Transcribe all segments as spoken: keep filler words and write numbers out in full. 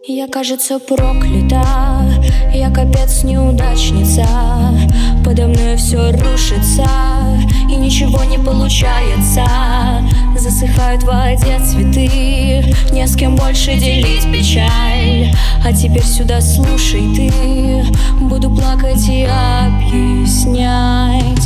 Я, кажется, проклята, я капец неудачница. Подо мной все рушится, и ничего не получается. Засыхают в воде цветы, не с кем больше делить печаль. А теперь сюда слушай ты, буду плакать и объяснять.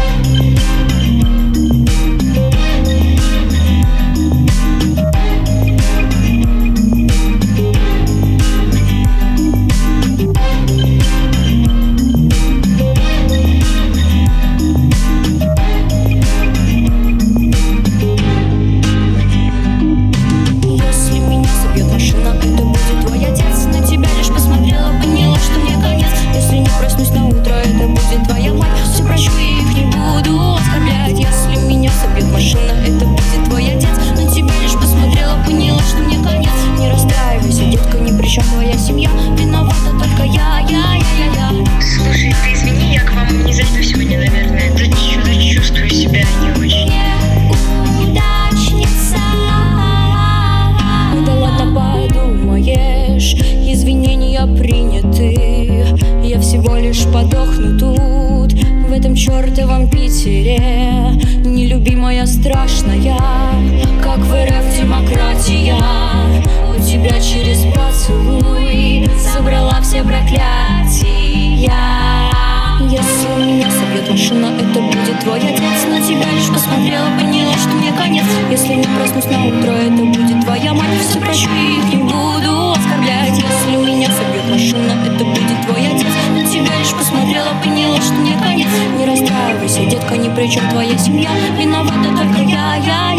Причем твоя семья, виновата только я, я, я, я, я. Слушай, ты извини, я к вам не зайду сегодня, наверное. Да что-то чувствую себя не очень. Неудачница. Да ладно, подумаешь, извинения приняты. Я всего лишь подохну тут, в этом чертовом Питере. Нелюбимая, страшная, как в РФ демократия. У тебя через поцелуй собрала все проклятия. Если меня собьет машина, это будет твой отец. На тебя лишь посмотрела, поняла, что мне конец. Если не проснусь на утро, это будет твоя мать. Все прощу и их не буду оскорблять. Если меня собьет машина, это будет твой отец. На тебя лишь посмотрела, поняла, что мне конец. Не расстраивайся, детка, ни при чем твоя семья. Виновата только я, я,